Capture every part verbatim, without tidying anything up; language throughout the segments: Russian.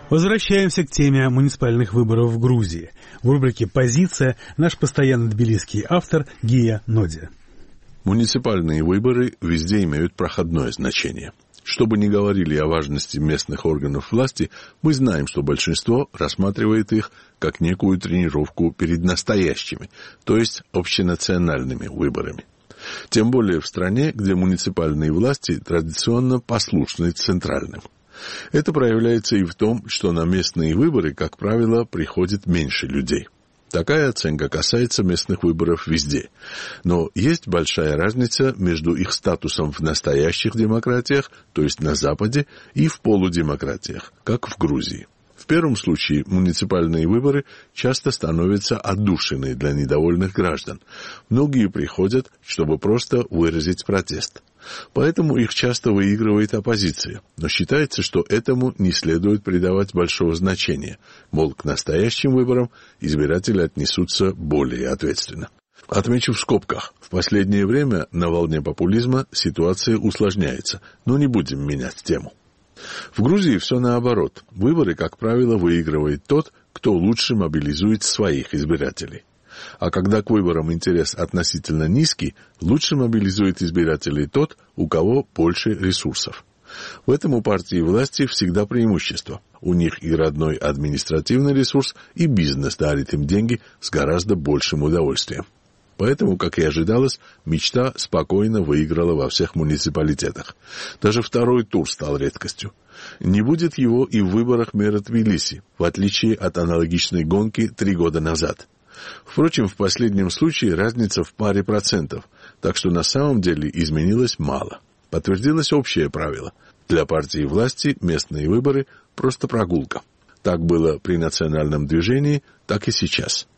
Возвращаемся к теме муниципальных выборов в Грузии. В рубрике «Позиция» наш постоянно тбилисский автор Гия Ноди. Муниципальные выборы везде имеют проходное значение. Что бы ни говорили о важности местных органов власти, мы знаем, что большинство рассматривает их как некую тренировку перед настоящими, то есть общенациональными выборами. Тем более в стране, где муниципальные власти традиционно послушны центральным. Это проявляется и в том, что на местные выборы, как правило, приходит меньше людей. Такая оценка касается местных выборов везде. Но есть большая разница между их статусом в настоящих демократиях, то есть на Западе, и в полудемократиях, как в Грузии. В первом случае муниципальные выборы часто становятся отдушиной для недовольных граждан. Многие приходят, чтобы просто выразить протест. Поэтому их часто выигрывает оппозиция. Но считается, что этому не следует придавать большого значения. Мол, к настоящим выборам избиратели отнесутся более ответственно. Отмечу в скобках. В последнее время на волне популизма ситуация усложняется. Но не будем менять тему. В Грузии все наоборот. Выборы, как правило, выигрывает тот, кто лучше мобилизует своих избирателей. А когда к выборам интерес относительно низкий, лучше мобилизует избирателей тот, у кого больше ресурсов. В этом у партии власти всегда преимущество. У них и родной административный ресурс, и бизнес дарит им деньги с гораздо большим удовольствием. Поэтому, как и ожидалось, мечта спокойно выиграла во всех муниципалитетах. Даже второй тур стал редкостью. Не будет его и в выборах мэра Тбилиси, в отличие от аналогичной гонки три года назад. Впрочем, в последнем случае разница в паре процентов, так что на самом деле изменилось мало. Подтвердилось общее правило. Для партии власти местные выборы – просто прогулка. Так было при национальном движении, так и сейчас.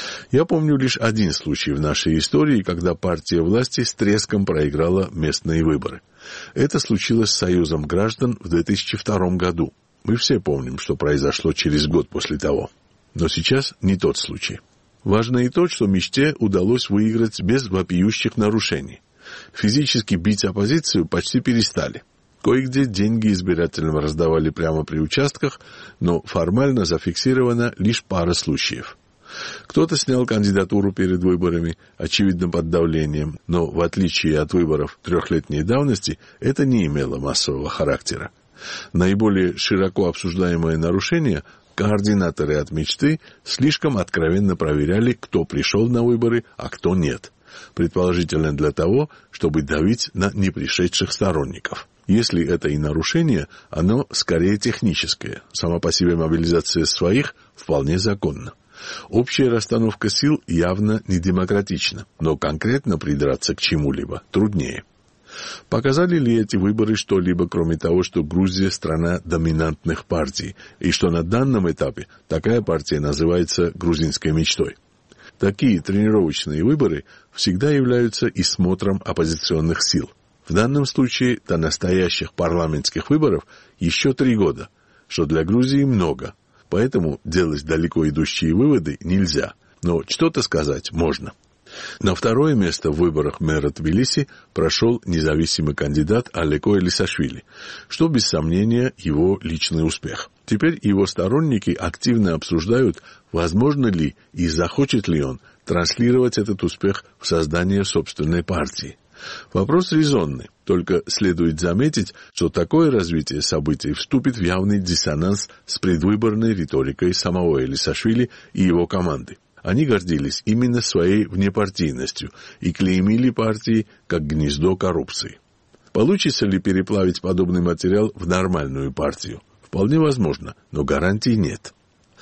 Я помню лишь один случай в нашей истории, когда партия власти с треском проиграла местные выборы. Это случилось с Союзом граждан в две тысячи втором году. Мы все помним, что произошло через год после того. Но сейчас не тот случай. Важно и то, что мечте удалось выиграть без вопиющих нарушений. Физически бить оппозицию почти перестали. Кое-где деньги избирателям раздавали прямо при участках, но формально зафиксирована лишь пара случаев. Кто-то снял кандидатуру перед выборами, очевидно под давлением, но в отличие от выборов трехлетней давности, это не имело массового характера. Наиболее широко обсуждаемое нарушение – координаторы от мечты слишком откровенно проверяли, кто пришел на выборы, а кто нет. Предположительно для того, чтобы давить на непришедших сторонников. Если это и нарушение, оно скорее техническое. Сама по себе мобилизация своих вполне законна. Общая расстановка сил явно не демократична, но конкретно придраться к чему-либо труднее. Показали ли эти выборы что-либо, кроме того, что Грузия – страна доминантных партий, и что на данном этапе такая партия называется грузинской мечтой? Такие тренировочные выборы всегда являются и смотром оппозиционных сил. В данном случае до настоящих парламентских выборов еще три года, что для Грузии много, поэтому делать далеко идущие выводы нельзя, но что-то сказать можно. На второе место в выборах мэра Тбилиси прошел независимый кандидат Алеко Элисашвили, что, без сомнения, его личный успех. Теперь его сторонники активно обсуждают, возможно ли и захочет ли он транслировать этот успех в создание собственной партии. Вопрос резонный, только следует заметить, что такое развитие событий вступит в явный диссонанс с предвыборной риторикой самого Элисашвили и его команды. Они гордились именно своей внепартийностью и клеймили партии как гнездо коррупции. Получится ли переплавить подобный материал в нормальную партию? Вполне возможно, но гарантий нет.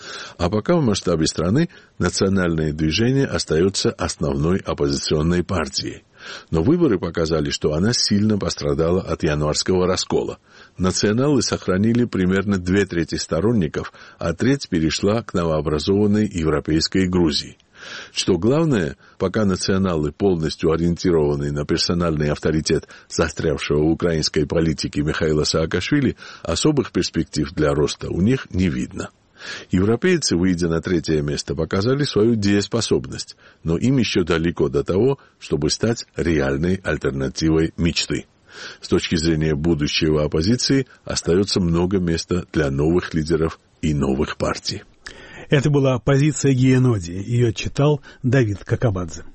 А пока в масштабе страны национальное движение остается основной оппозиционной партией. Но выборы показали, что она сильно пострадала от январского раскола. Националы сохранили примерно две трети сторонников, а треть перешла к новообразованной европейской Грузии. Что главное, пока националы полностью ориентированы на персональный авторитет застрявшего в украинской политике Михаила Саакашвили, особых перспектив для роста у них не видно. Европейцы, выйдя на третье место, показали свою дееспособность, но им еще далеко до того, чтобы стать реальной альтернативой мечты. С точки зрения будущего оппозиции остается много места для новых лидеров и новых партий. Это была позиция Гия Ноди. Ее читал Давид Какабадзе.